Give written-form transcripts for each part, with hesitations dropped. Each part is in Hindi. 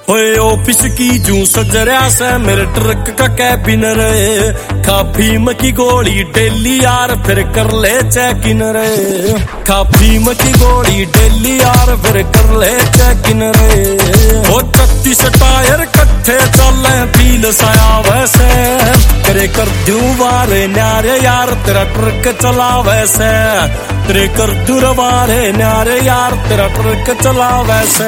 ओए ऑफिस की जू सजरिया से मेरे ट्रक का कैबिन रे, खा फीम की गोली डेली यार फिर कर ले चेक इन रे, खा फीम की गोली डेली यार फिर कर ले चेक इन रे। ओ 36 टायर कट्ठे चले फील साया वैसे, तेरे कर दूं वारे न्यारे यार तेरा ट्रक चला वैसे, तेरे कर दूर वारे न्यारे यार तेरा ट्रक चला वैसे।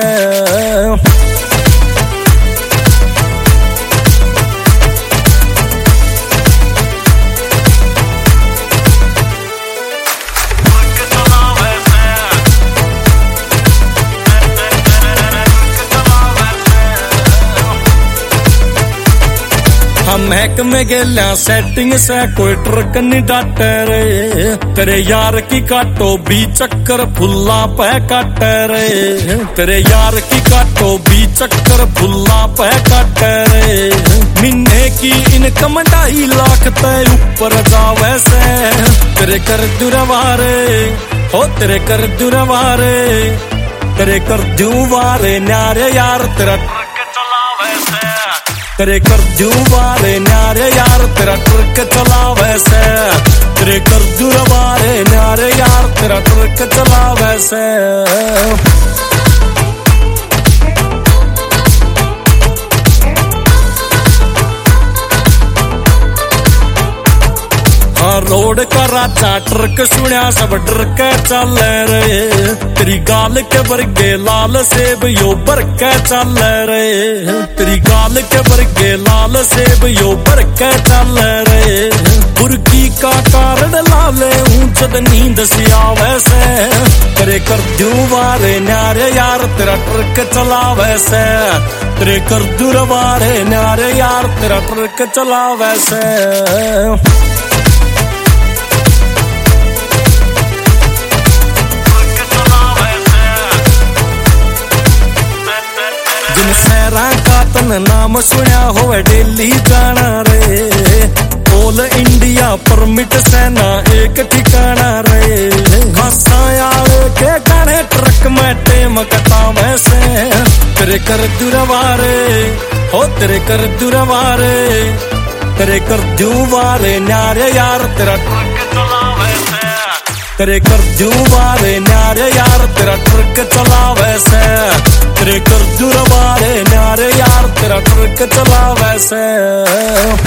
हम महक में गेल्या सेटिंग से कोई ट्रक नहीं डाटे रे, तेरे यार की काटो भी चक्कर फुल्ला पे काटे रे, तेरे यार की काटो भी चक्कर फुल्ला पे काटे रे। महीने की इनकम 2.5 लाख तय ऊपर जावे से, तेरे कर दुरवारे हो तेरे कर दुरवारे, तेरे कर दुवारे न्यारे यार तेरा ट्रक चलावे से, तेरे कर दुवारे न्यारे यार तेरा ट्रक चला वैसे, तेरे कर दुरवारे न्यारे यार तेरा ट्रक चला वैसे। रोड का राजा ट्रक सुनिया सब डर के चल रे, तेरी गाल के बरगे लाल सेब यो भर के चल रे, तेरी गाल के बरगे लाल सेब यो भर के चल रे। बुरकी का कारण लाले ऊंचद नींद सिया वैसे, तेरे कर दूं वारे न्यारे यार तेरा ट्रक चला वैसे, तेरे कर दूर वारे न्यारे यार तेरा ट्रक चला वैसे। जिन शहरा का तन नाम सुनिया होवे डेली जाना रे, ऑल इंडिया परमिट सेना एक ठिकाना रे। खासायाले के गाने ट्रक में टेम कटा वैसे, तेरे कर दुरवारे हो तेरे कर दुरवारे, तेरे कर दुवारे न्यारे यार तेरा ट्रक चला वैसे, तेरे कर दुवारे न्यारे यार तेरा ट्रक चला वैसे, तेरे कर दुरवारे न्यारे यार तेरा ट्रक चला वैसे।